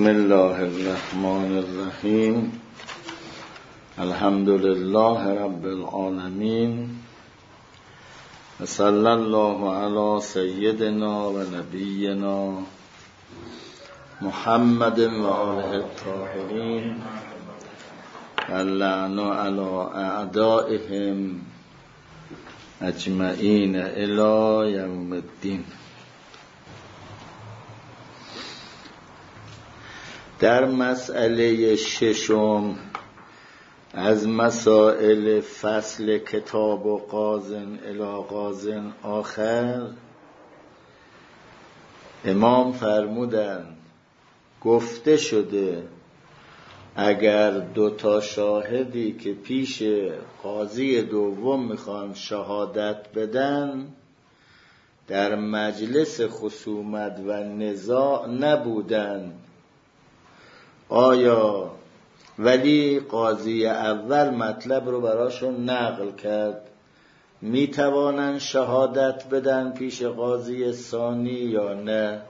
بسم الله الرحمن الرحیم. الحمد لله رب العالمین و صلی الله علی سیدنا و نبینا محمد و آله الطاهرین و اللعن علی اعدائهم اجمعین الی یوم الدین. در مسئله ششم از مسائل فصل کتاب و قازن الی قازن آخر امام فرمودند گفته شده اگر دوتا شاهدی که پیش قاضی دوم میخوان شهادت بدن در مجلس خصومت و نزاع نبودن، آیا ولی قاضی اول مطلب رو براشون نقل کرد، می توانن شهادت بدن پیش قاضی ثانی یا نه؟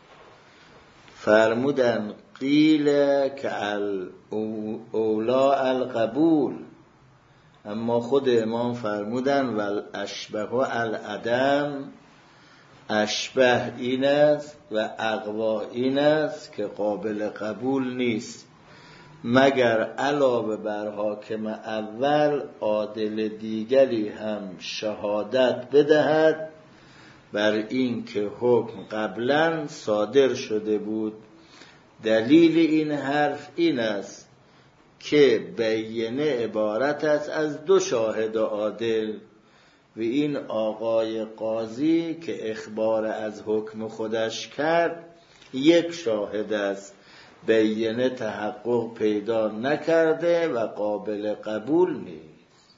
فرمودن قیل که اولا القبول، اما خود امام فرمودن ول اشبه العدم، اشبه این است و اقوا این است که قابل قبول نیست مگر علاوه بر حاکم اول عادل دیگری هم شهادت بدهد بر این که حکم قبلا صادر شده بود. دلیل این حرف این است که بینه عبارت است از دو شاهد عادل و این آقای قاضی که اخبار از حکم خودش کرد یک شاهد است، بینه تحقق پیدا نکرده و قابل قبول نیست.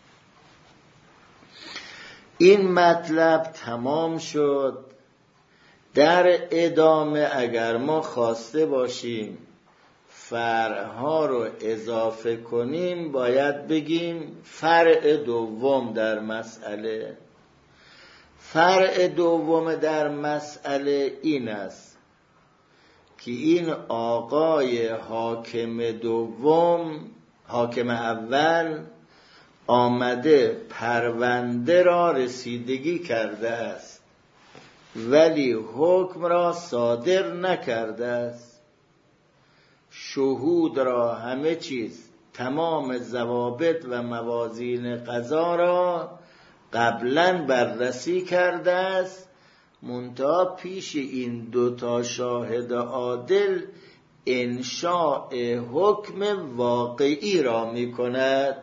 این مطلب تمام شد. در ادامه اگر ما خواسته باشیم فرعها رو اضافه کنیم باید بگیم فرع دوم در مسئله. فرع دوم در مسئله این است که این آقای حاکم دوم، حاکم اول آمده پرونده را رسیدگی کرده است ولی حکم را صادر نکرده است. شهود را همه چیز تمام ضوابط و موازین قضا را قبلا بررسی کرده است، منتها پیش این دوتا شاهد عادل انشاء حکم واقعی را می کند،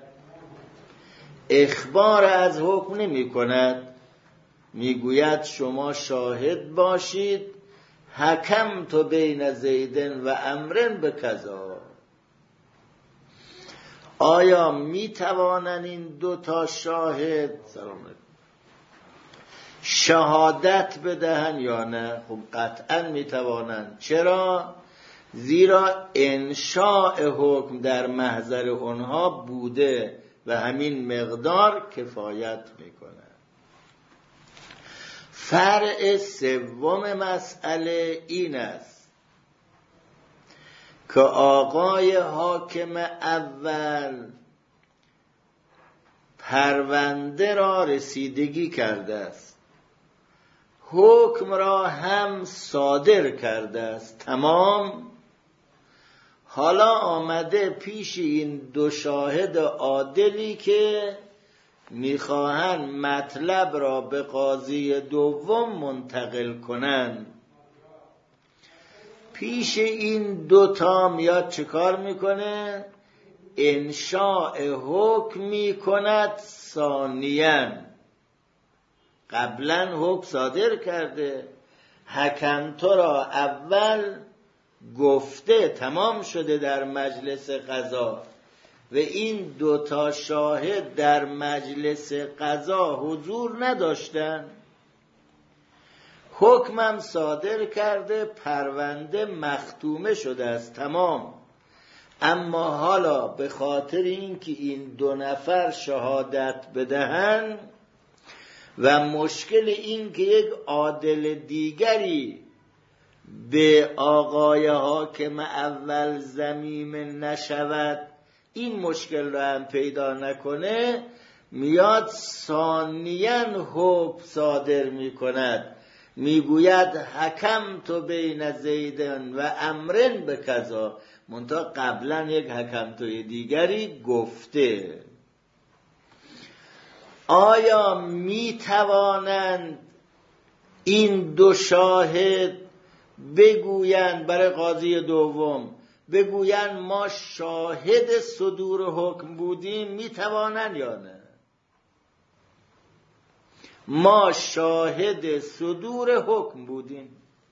اخبار از حکم نمی کند. می گوید شما شاهد باشید حکم تو بین زیدن و امرن به کذا. آیا می توانند این دوتا شاهد شهادت بدهن یا نه؟ خب قطعا می توانند. چرا؟ زیرا انشاء حکم در محضر اونها بوده و همین مقدار کفایت می کند. فرع سوم مسئله این است که آقای حاکم اول پرونده را رسیدگی کرده است، حکم را هم صادر کرده است تمام. حالا آمده پیش این دو شاهد عادلی که میخواهند مطلب را به قاضی دوم منتقل کنند. پیش این دوتا میاد چه کار میکنه؟ انشاء حکم میکند ثانیاً. قبلا حکم صادر کرده، حکم تو را اول گفته تمام شده در مجلس قضا و این دوتا شاهد در مجلس قضا حضور نداشتن، حکمم صادر کرده، پرونده مختومه شده است تمام. اما حالا به خاطر اینکه این دو نفر شهادت بدهن و مشکل این که یک عادل دیگری به آقای حاکم اول ذمیمه نشود، این مشکل رو هم پیدا نکنه، میاد ثانیاً حکم صادر میکند، میگوید حکم تو بین زیدن و امرن به کذا، منتها قبلا یک حکم توی دیگری گفته. آیا میتوانند این دو شاهد بگویند برای قاضی دوم، بگویند ما شاهد صدور حکم بودیم؟ میتوانند یا نه؟ ما شاهد صدور حکم بودیم،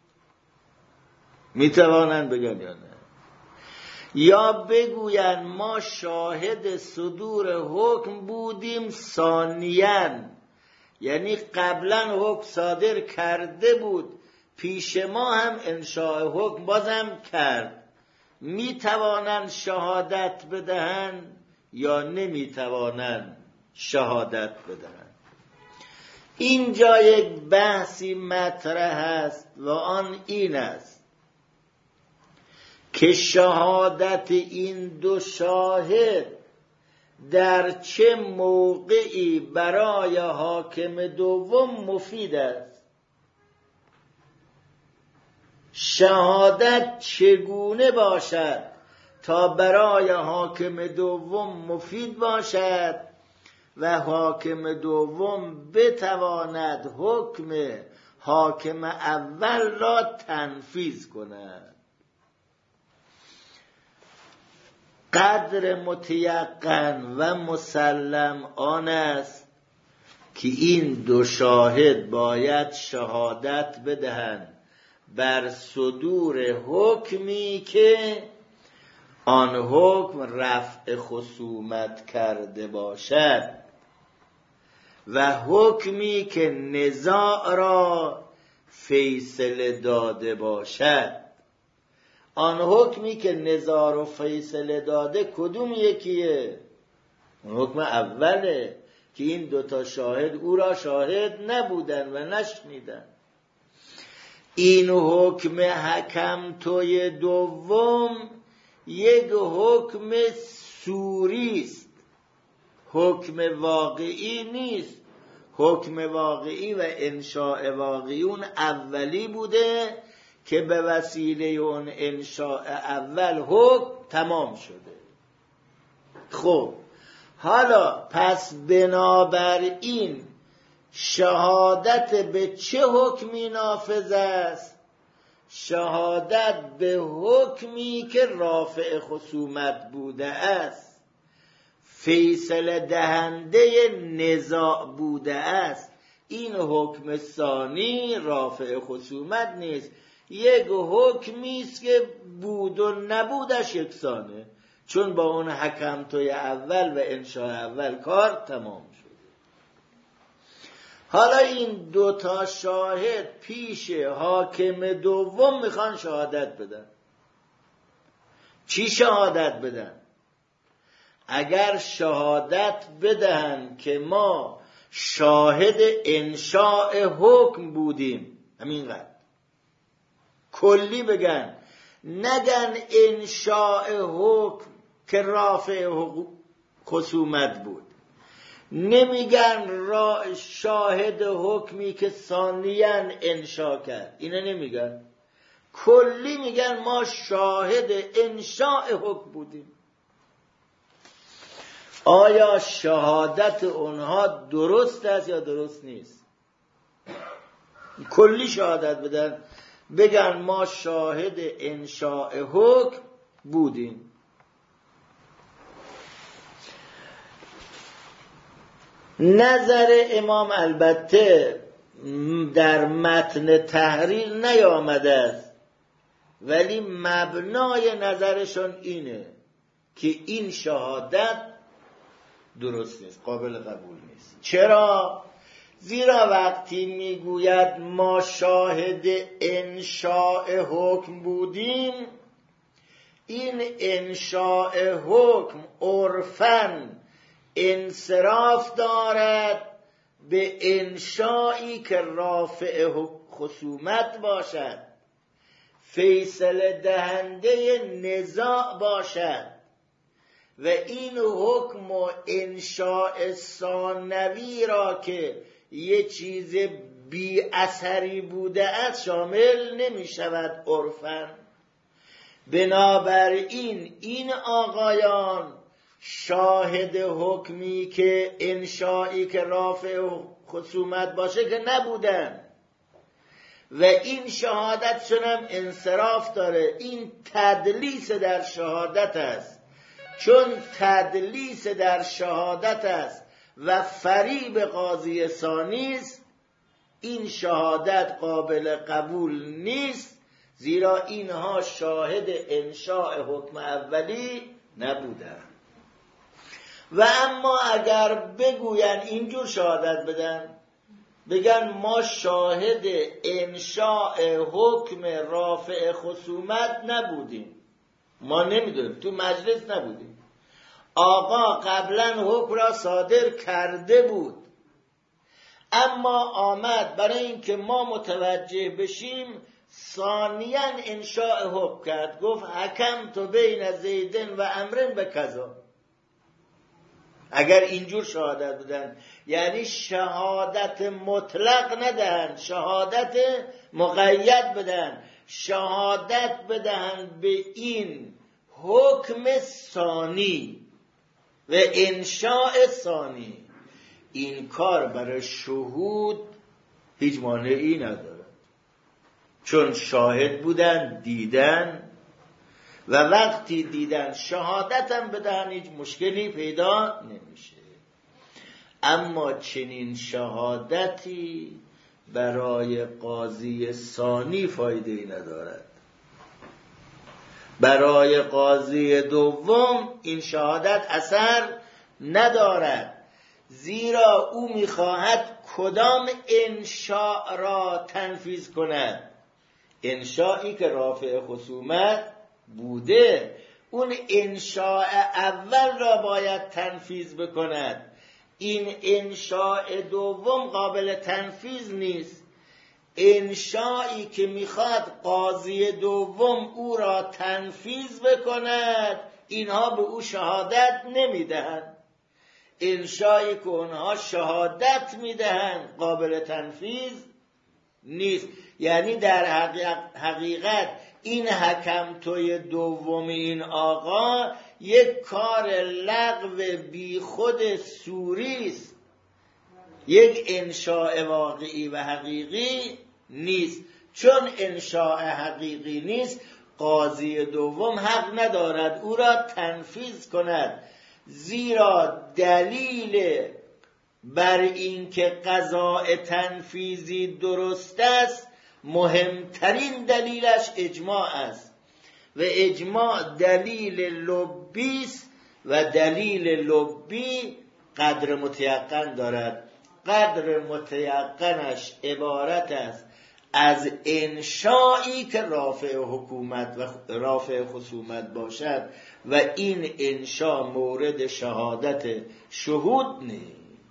میتوانند بگن یا نه؟ یا بگویند ما شاهد صدور حکم بودیم ثانیاً، یعنی قبلا حکم صادر کرده بود، پیش ما هم انشاء حکم بازم کرد، میتوانند شهادت بدهند یا نمیتوانند شهادت بدهند؟ اینجا یک بحثی مطرح است و آن این است که شهادت این دو شاهد در چه موقعی برای حاکم دوم مفید است، شهادت چگونه باشد تا برای حاکم دوم مفید باشد و حاکم دوم بتواند حکم حاکم اول را تنفیذ کند. قدر متیقن و مسلم آن است که این دو شاهد باید شهادت بدهند بر صدور حکمی که آن حکم رفع خصومت کرده باشد و حکمی که نزاع را فیصله داده باشد. آن حکمی که نزاع را فیصله داده کدوم یکیه؟ اون حکم اوله که این دوتا شاهد او را شاهد نبودن و نشنیدن. این حکم حکم توی دوم یک حکم صوری است، حکم واقعی نیست. حکم واقعی و انشاء واقعی اون اولی بوده که به وسیله اون انشاء اول حکم تمام شده. خب حالا پس بنابراین شهادت به چه حکمی نافذ است؟ شهادت به حکمی که رافع خصومت بوده است، فیصله دهنده نزاع بوده است. این حکم ثانی رافع خصومت نیست، یک حکمی است که بود و نبودش یکسانه، چون با اون حکم توی اول و انشاء اول کار تمام شد. حالا این دوتا شاهد پیش حاکم دوم میخوان شهادت بدن. چی شهادت بدن؟ اگر شهادت بدهن که ما شاهد انشاء حکم بودیم، همینقدر کلی بگن، نگن انشاء حکم که رافع خصومت بود، نمیگن شاهد حکمی که ثانیاً انشاء کرد، اینا نمیگن، کلی میگن ما شاهد انشاء حکم بودیم. آیا شهادت اونها درست است یا درست نیست؟ کلی شهادت بدن، بگن ما شاهد انشاء حکم بودیم. نظر امام البته در متن تحریر نیامده است، ولی مبنای نظرشون اینه که این شهادت درست نیست، قابل قبول نیست. چرا؟ زیرا وقتی میگوید ما شاهد انشاء حکم بودیم، این انشاء حکم عرفاً انصراف دارد به انشایی که رافع خصومت باشد فیصله دهنده نزاع باشد و این حکم و انشاء ثانوی را که یه چیز بی اثری بوده است شامل نمی شود عرفاً. بنابراین این آقایان شاهد حکمی که انشایی که رافع خصومت باشه که نبودن و این شهادتشون هم انصراف داره. این تدلیس در شهادت است. چون تدلیس در شهادت است و فریب قاضی ثانی است، این شهادت قابل قبول نیست، زیرا اینها شاهد انشاء حکم اولی نبودند. و اما اگر بگوین اینجور شهادت بدن، بگن ما شاهد انشاء حکم رافع خصومت نبودیم، ما نمیدونیم، تو مجلس نبودیم، آقا قبلا حکم را صادر کرده بود، اما آمد برای اینکه ما متوجه بشیم ثانیاً انشاء حکم کرد، گفت حکمت بین زیدن و عمرو به کذا. اگر اینجور شهادت بدن، یعنی شهادت مطلق ندهن، شهادت مقید بدن، شهادت بدهن به این حکم ثانی و انشاء ثانی، این کار برای شهود هیچ مانعی نداره، چون شاهد بودن، دیدن و وقتی دیدن شهادت هم بدهن، هیچ مشکلی پیدا نمیشه. اما چنین شهادتی برای قاضی ثانی فایده ای ندارد. برای قاضی دوم این شهادت اثر ندارد، زیرا او میخواهد کدام انشاء را تنفیذ کند؟ انشائی که رافع خصومت بوده، اون انشاء اول را باید تنفیذ بکند. این انشاء دوم قابل تنفیذ نیست. انشائی که میخواد قاضی دوم او را تنفیذ بکند، اینها به او شهادت نمیدهند. انشائی که اونها شهادت میدهند قابل تنفیذ نیست. یعنی در حقیقت این حکم توی دوم این آقا یک کار لغو بی خود سوری است، یک انشاء واقعی و حقیقی نیست. چون انشاء حقیقی نیست، قاضی دوم حق ندارد او را تنفیذ کند، زیرا دلیل بر این که قضاء تنفیذی درست است مهمترین دلیلش اجماع است و اجماع دلیل لبی است و دلیل لبی قدر متیقن دارد. قدر متیقنش عبارت است از انشایی که رافع حکومت و رافع خصومت باشد و این انشا مورد شهادت شهود نیست.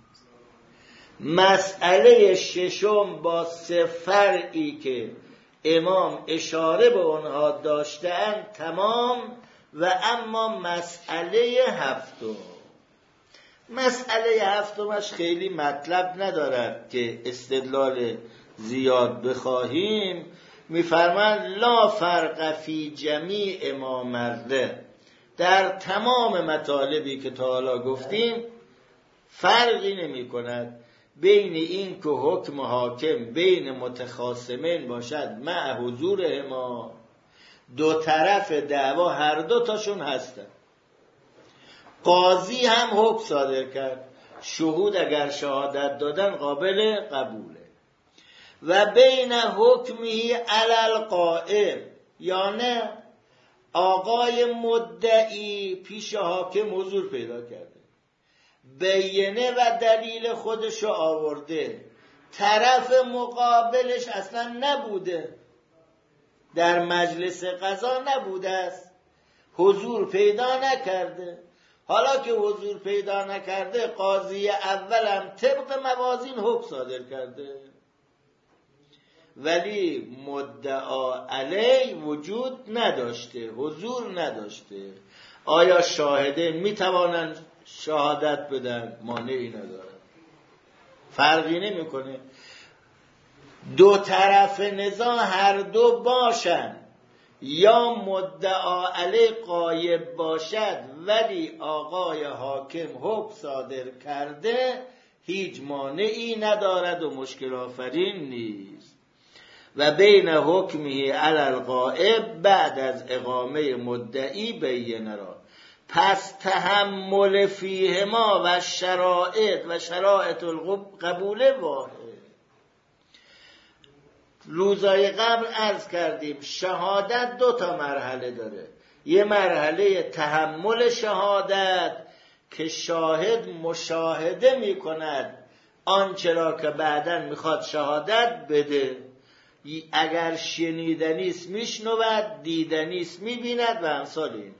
مسئله ششم با سه فرعی که امام اشاره به آنها داشتند تمام. و اما مسئله هفتمش خیلی مطلب ندارد که استدلال زیاد بخواهیم. میفرماند لا فرق فی جمیع ما مرده، در تمام مطالبی که تا حالا گفتیم فرقی نمی کند بین این که حکم حاکم بین متخاصمین باشد مع حضور ما، دو طرف دعوا هر دو تاشون هستن، قاضی هم حکم صادر کرد، شهود اگر شهادت دادن قابل قبوله، و بین حکمی علی القائم، یا نه آقای مدعی پیش حاکم حضور پیدا کرده، بیینه و دلیل خودشو آورده، طرف مقابلش اصلا نبوده، در مجلس قضا نبوده است، حضور پیدا نکرده. حالا که حضور پیدا نکرده، قاضی اولم طبق موازین حکم صادر کرده. ولی مدعا علی وجود نداشته، حضور نداشته. آیا شاهدین میتوانند شهادت بدن؟ مانعی نداره، فرقی نمیکنه. دو طرف نزاع هر دو باشن، یا مدعا علی غایب باشد ولی آقای حاکم حکم صادر کرده، هیچ مانعی ندارد و مشکل آفرین نیست. و بین حکمی علی الغائب بعد از اقامه مدعی بینه را، پس تحمل فیهما و شرایط القبول واحد. روزای قبل عرض کردیم شهادت 2 مرحله داره. یه مرحله تحمل شهادت که شاهد مشاهده می کند آنچه را که بعداً میخواد شهادت بده، اگر شنیدنیست میشنود، دیدنیست میبیند و امثال اینها.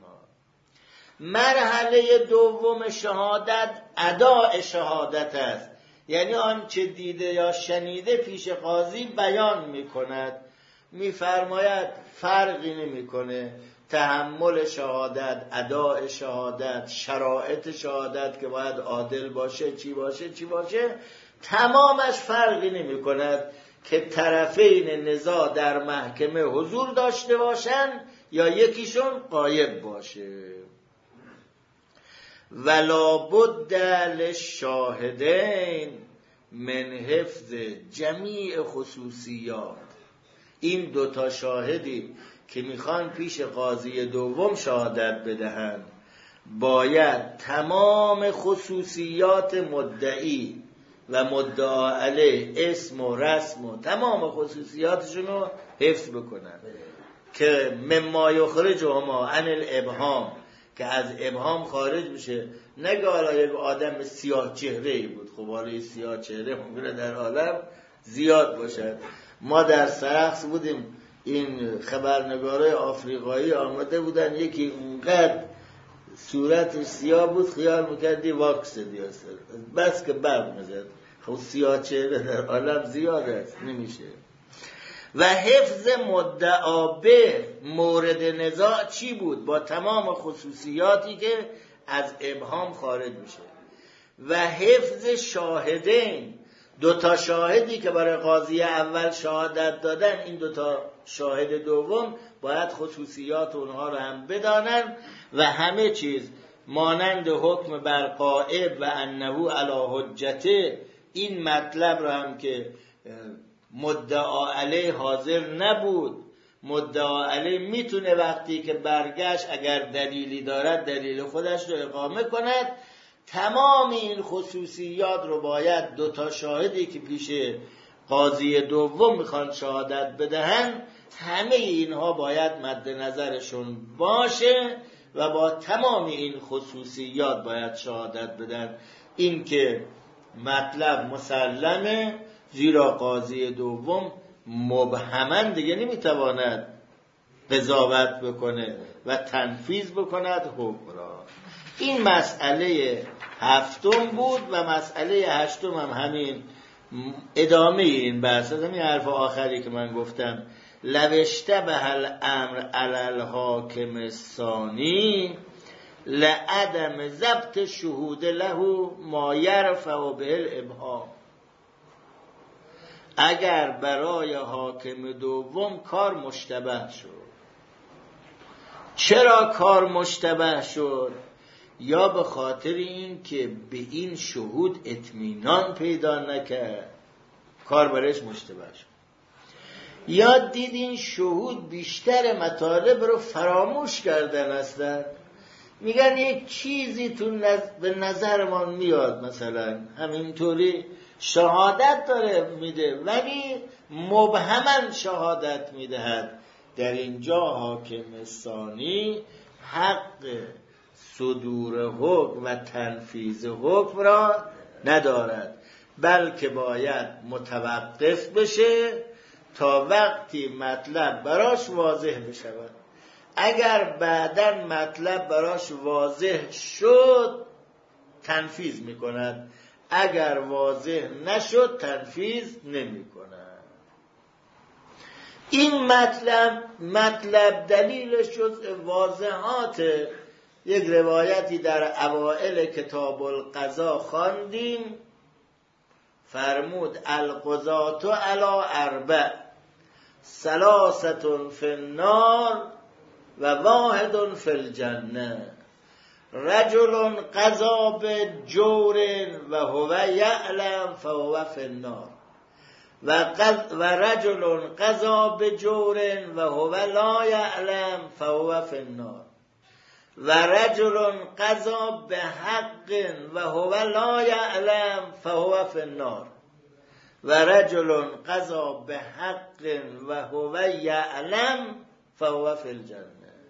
مرحله دوم شهادت اداء شهادت است، یعنی آنچه دیده یا شنیده پیش قاضی بیان میکند. میفرماید فرقی نمیکنه تحمل شهادت، اداء شهادت، شرایط شهادت که باید عادل باشه، چی باشه، تمامش فرقی نمیکند که طرفین نزاع در محکمه حضور داشته باشن یا یکیشون غایب باشه. ولا بد للشاهدین من حفظ جمیع خصوصیات. این 2 شاهدی که میخوان پیش قاضی دوم شهادت بدهند باید تمام خصوصیات مدعی و مدعا علیه، اسم و رسم و تمام خصوصیاتشون رو حفظ بکنن که مما یخرجهما عن الابهام، که از ابهام خارج بشه. نگه حالا یک آدم سیاه چهره‌ای بود، خب حالا سیاه چهره ممکنه در عالم زیاد باشد. ما در سرخس بودیم، این خبرنگارای آفریقایی آمده بودن، یکی اونقدر صورتش سیاه بود خیال میکردی واکس دیاسر، بس که برق میزد. خب سیاه چهره در عالم زیاد است، نمیشه. و حفظ مدعا به مورد نزاع چی بود؟ با تمام خصوصیاتی که از ابهام خارج میشه. و حفظ شاهدین، 2 شاهدی که برای قاضی اول شهادت دادن، این 2 شاهد دوم باید خصوصیات اونها رو هم بدانن و همه چیز مانند حکم بر غائب و انه علی حجته، این مطلب رو هم که مدعا علیه حاضر نبود، مدعا علیه میتونه وقتی که برگشت اگر دلیلی دارد دلیل خودش رو اقامه کند. تمام این خصوصیات رو باید 2 شاهدی که پیش قاضی دوم میخوان شهادت بدهن، همه اینها باید مد نظرشون باشه و با تمام این خصوصیات باید شهادت بدن. این که مطلب مسلمه، زیرا قاضی دوم مبهماً دیگه نمیتواند قضاوت بکنه و تنفیذ بکند حکم را. این مسئله 7 بود و مسئله 8 هم همین ادامه این بحث. همین حرف آخری که من گفتم، لو اشتبه الامر علی الحاکم الثانی لعدم ضبط شهود له ما یرفع به الابهام. اگر برای حاکم دوم کار مشتبه شد، چرا کار مشتبه شد؟ یا به خاطر این که به این شهود اطمینان پیدا نکرد، کار برایش مشتبه شد، یا دید این شهود بیشتر مطالب رو فراموش کردن هستن. میگن یک چیزی به نظرمان میاد، مثلا همینطوری شهادت داره میده ولی مبهماً شهادت میدهد. در اینجا حاکم ثانی حق صدور حکم و تنفیذ حکم را ندارد، بلکه باید متوقف بشه تا وقتی مطلب براش واضح بشود. اگر بعداً مطلب براش واضح شد تنفیذ میکند، اگر واضح نشد تنفیذ نمیکند. این مطلب دلیلش جزء واضحات یک روایتی در اوائل کتاب القضا خواندیم، فرمود القضاة علی اربع ثلاثة فی النار و واحد فی الجنه، رجل قضا بجور و هو یعلم فهو فی النار و رجل قضا بجور و هو لا یعلم فهو فی النار و رجل قضا بحق و هو لا یعلم فهو فی النار و رجل قضا بحق و هو یعلم فهو فی الجنه.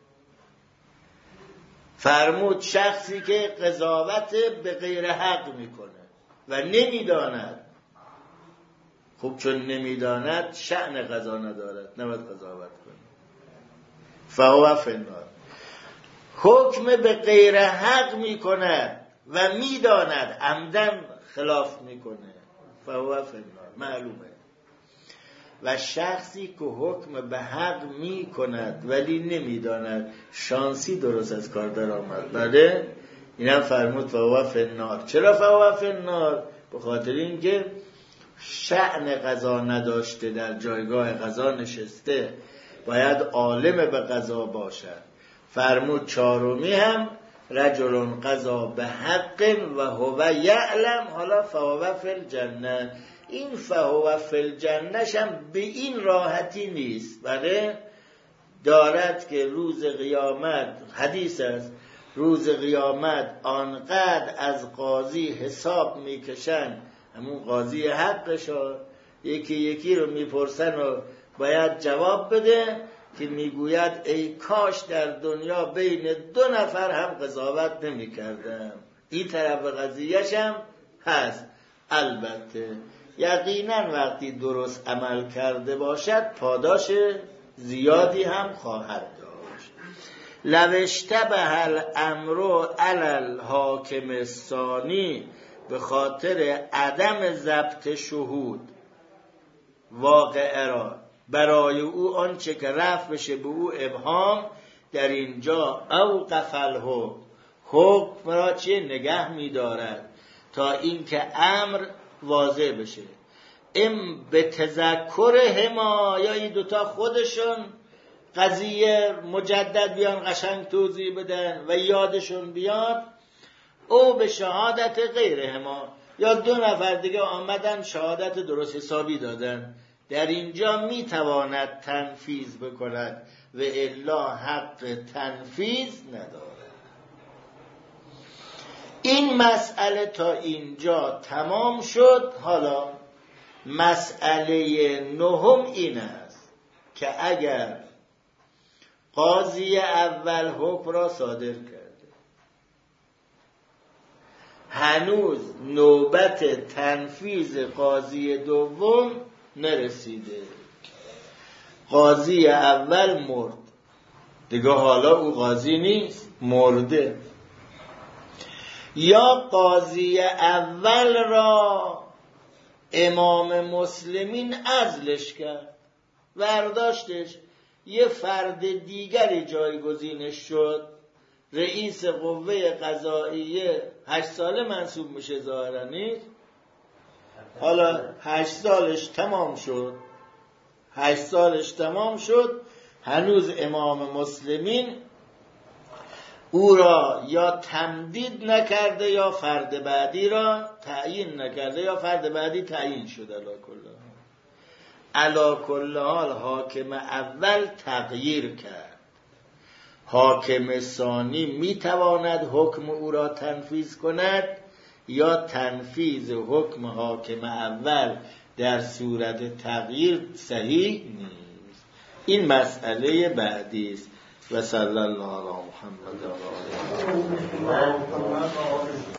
فرمود شخصی که قضاوت به غیر حق میکنه و نمیداند، خب چون نمیداند شأن قضا ندارد، نباید قضاوت کنه، فهو فی النار. حکم به غیر حق میکند و میداند عمدن خلاف میکنه، فهو فی النار، معلومه. و شخصی که حکم به حق میکند ولی نمیداند، شانسی درست از کار در آمد، بله، اینم فرمود فهو فی النار. چرا فهو فی النار؟ به خاطر اینکه شأن قضا نداشته، در جایگاه قضا نشسته، باید عالم به قضا باشد. فرمود چهارمی هم رجل قضا به حق و هو یعلم، حالا فهو فی الجنه. این فهو فی الجنه هم به این راحتی نیست، بله، دارد که روز قیامت، حدیث است، روز قیامت آنقدر از قاضی حساب میکشن، همون قاضی حقشو یکی یکی رو میپرسن و باید جواب بده، که میگوید ای کاش در دنیا بین دو نفر هم قضاوت نمی کردم. این طرف قضیهش هم هست. البته یقینا وقتی درست عمل کرده باشد پاداش زیادی هم خواهد داشت. لو اشتبه الامر علی الحاکم الثانی، به خاطر عدم ضبط شهود واقعه را، برای او آنچه که رفع بشه به او ابهام، در اینجا اوقف الحکم، حکم را چه نگه می‌دارد تا اینکه امر واضح بشه. به تذکرهما، یا این دوتا خودشون قضیه مجدد بیان قشنگ توضیح بدن و یادشون بیاد، او به شهادت غیرهما، یا دو نفر دیگه آمدن شهادت درست حسابی دادن، در اینجا میتواند تنفیذ بکند و الا حق تنفیذ ندارد. این مسئله تا اینجا تمام شد. حالا مسئله نهم این است که اگر قاضی اول حکم را صادر کرده، هنوز نوبت تنفیذ قاضی دوم نرسیده، قاضی اول مرد دیگه، حالا او قاضی نیست، مرده، یا قاضی اول را امام مسلمین عزلش کرد، برداشتش، یه فرد دیگری جایگزینش شد، رئیس قوه قضاییه 8 ساله منصوب میشه ظاهرا، نیست؟ حالا 8 سالش تمام شد، 8 سالش تمام شد، هنوز امام مسلمین او را یا تمدید نکرده یا فرد بعدی را تعیین نکرده، یا فرد بعدی تعیین شده. علی کل حال حاکم اول تغییر کرد، حاکم ثانی میتواند حکم او را تنفیذ کند، یا تنفیذ حکم حاکم اول در صورت تغییر صحیح نیست. این مسئله بعدی است. و صلی الله علی محمد و آله.